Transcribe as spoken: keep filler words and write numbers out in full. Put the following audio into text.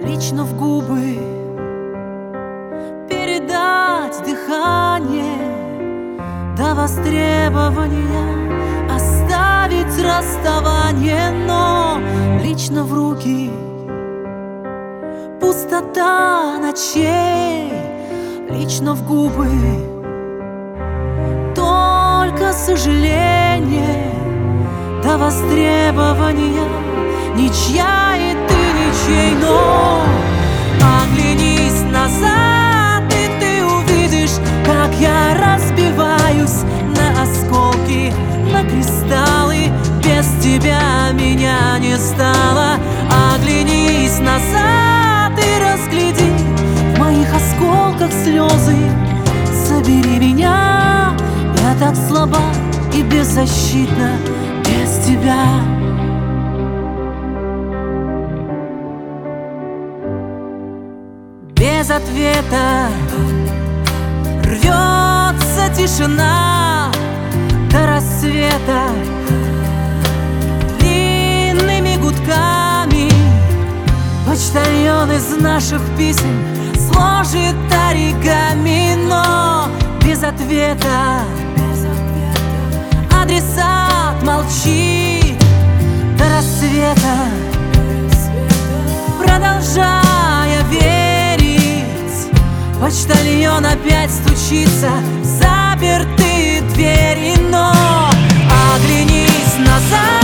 лично в губы передать дыхание до востребования, оставить расставание, но лично в руки пустота ночей, лично в губы только сожаление до востребования. Ничья и ты ничей, но оглянись назад, и ты увидишь, как я разбиваюсь на осколки, на кристаллы. Без тебя меня не стало. Оглянись назад и разгляди в моих осколках слезы. Забери меня, я так слаба и беззащитна без тебя. Без ответа рвется тишина до рассвета. Длинными гудками почтальон из наших писем сложит оригами, но без ответа адресат молчит до рассвета, продолжая верить. Почтальон опять стучится в запертые двери, но оглянись назад.